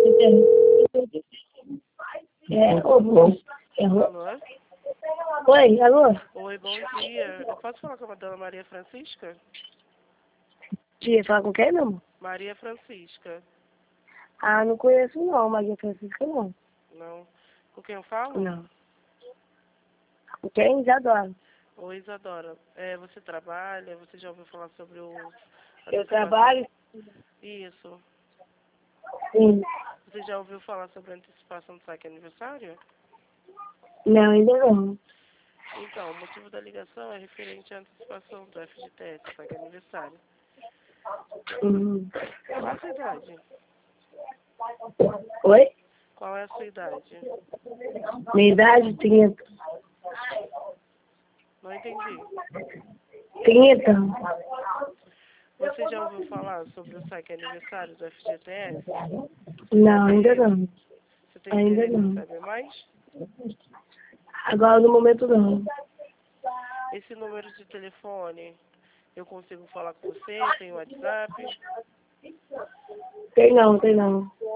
Alô? Oi, alô? Oi, bom dia. Eu posso falar com a dona Maria Francisca? Tia, fala com quem, meu amor? Maria Francisca. Ah, não conheço não, Maria Francisca não. Não. Com quem eu falo? Não. Com quem? Isadora. Oi, Isadora. Você trabalha? Você já ouviu falar sobre o... Eu trabalho? Isso. Sim. Você já ouviu falar sobre a antecipação do saque aniversário? Não, ainda não. Então, o motivo da ligação é referente à antecipação do FGTS, saque aniversário. Qual é a sua idade? Oi? Qual é a sua idade? Minha idade? 30. Não entendi. 30? Você já ouviu falar sobre o saque aniversário do FGTS? Não, ainda não. Você tem Ainda interesse em não. saber mais? Agora no momento não. Esse número de telefone, eu consigo falar com você? Tem WhatsApp? Tem não, tem não.